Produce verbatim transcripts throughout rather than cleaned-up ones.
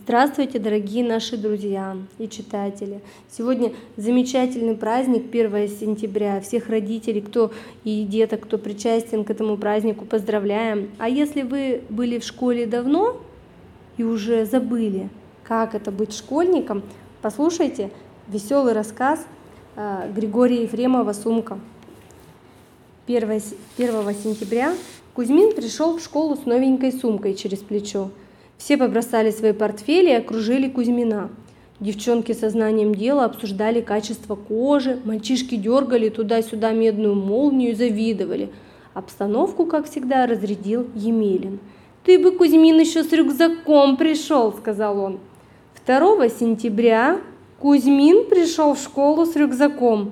Здравствуйте, дорогие наши друзья и читатели! Сегодня замечательный праздник, первое сентября. Всех родителей, кто и деток, кто причастен к этому празднику, поздравляем. А если вы были в школе давно и уже забыли, как это быть школьником, послушайте веселый рассказ Григория Ефремова «Сумка». первого сентября Кузьмин пришел в школу с новенькой сумкой через плечо. Все побросали свои портфели и окружили Кузьмина. Девчонки со знанием дела обсуждали качество кожи, мальчишки дергали туда-сюда медную молнию и завидовали. Обстановку, как всегда, разрядил Емелин. «Ты бы, Кузьмин, еще с рюкзаком пришел», — сказал он. второго сентября Кузьмин пришел в школу с рюкзаком.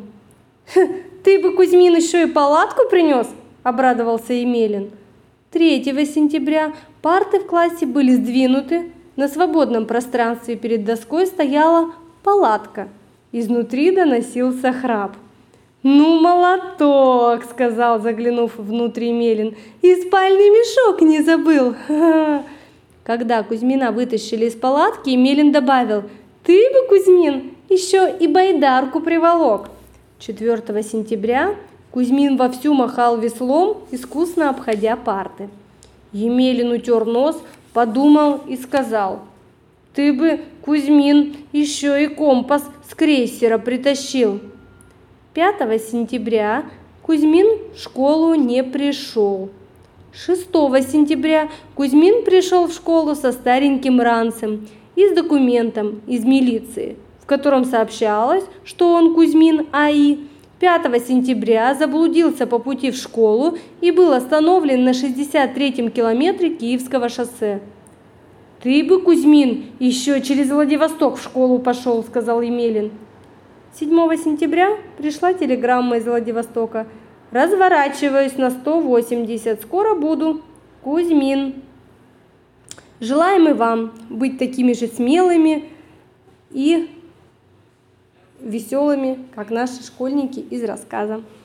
«Ты бы, Кузьмин, еще и палатку принес», — обрадовался Емелин. третьего сентября парты в классе были сдвинуты, на свободном пространстве перед доской стояла палатка. Изнутри доносился храп. «Ну, молоток!» — сказал, заглянув внутрь Емелин. «И спальный мешок не забыл!» Когда Кузьмина вытащили из палатки, Емелин добавил: «Ты бы, Кузьмин, еще и байдарку приволок!» четвёртого сентября Кузьмин вовсю махал веслом, искусно обходя парты. Емелин утер нос, подумал и сказал: «Ты бы, Кузьмин, еще и компас с крейсера притащил». пятого сентября Кузьмин в школу не пришел. шестого сентября Кузьмин пришел в школу со стареньким ранцем и с документом из милиции, в котором сообщалось, что он, Кузьмин А.И., пятого сентября заблудился по пути в школу и был остановлен на шестьдесят третьем километре Киевского шоссе. «Ты бы, Кузьмин, еще через Владивосток в школу пошел», — сказал Емелин. седьмого сентября пришла телеграмма из Владивостока: «Разворачиваюсь на сто восемьдесят, скоро буду. Кузьмин». Желаем и вам быть такими же смелыми и веселыми, как наши школьники из рассказа.